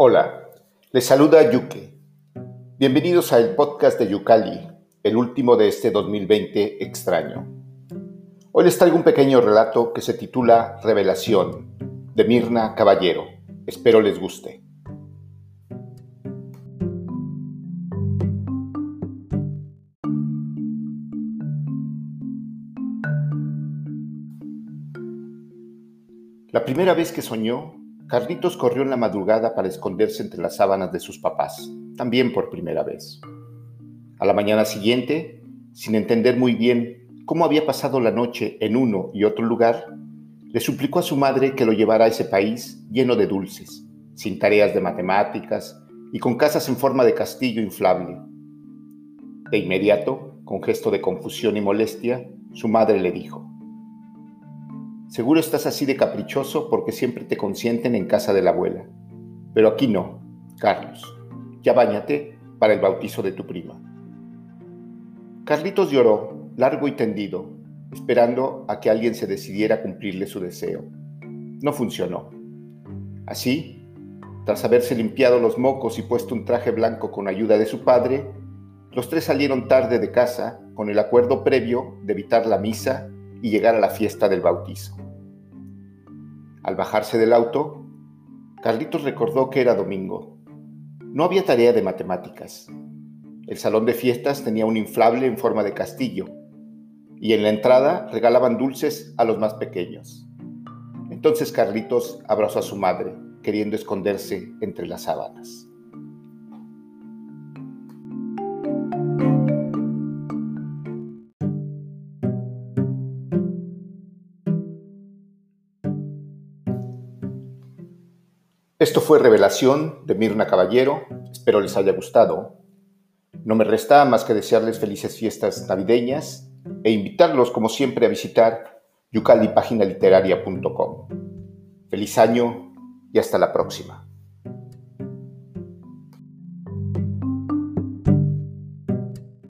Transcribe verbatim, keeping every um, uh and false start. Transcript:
Hola, les saluda Yuke. Bienvenidos al podcast de Yucali, el último de este dos mil veinte extraño. Hoy les traigo un pequeño relato que se titula Revelación, de Mirna Caballero. Espero les guste. La primera vez que soñó, Carlitos corrió en la madrugada para esconderse entre las sábanas de sus papás, también por primera vez. A la mañana siguiente, sin entender muy bien cómo había pasado la noche en uno y otro lugar, le suplicó a su madre que lo llevara a ese país lleno de dulces, sin tareas de matemáticas y con casas en forma de castillo inflable. De inmediato, con gesto de confusión y molestia, su madre le dijo: «Seguro estás así de caprichoso porque siempre te consienten en casa de la abuela. Pero aquí no, Carlos. Ya báñate para el bautizo de tu prima». Carlitos lloró, largo y tendido, esperando a que alguien se decidiera a cumplirle su deseo. No funcionó. Así, tras haberse limpiado los mocos y puesto un traje blanco con ayuda de su padre, los tres salieron tarde de casa con el acuerdo previo de evitar la misa y llegar a la fiesta del bautizo. Al bajarse del auto, Carlitos recordó que era domingo. No había tarea de matemáticas. El salón de fiestas tenía un inflable en forma de castillo y en la entrada regalaban dulces a los más pequeños. Entonces Carlitos abrazó a su madre, queriendo esconderse entre las sábanas. Esto fue Revelación de Mirna Caballero. Espero les haya gustado. No me resta más que desearles felices fiestas navideñas e invitarlos, como siempre, a visitar yucali página literaria punto com. Feliz año y hasta la próxima.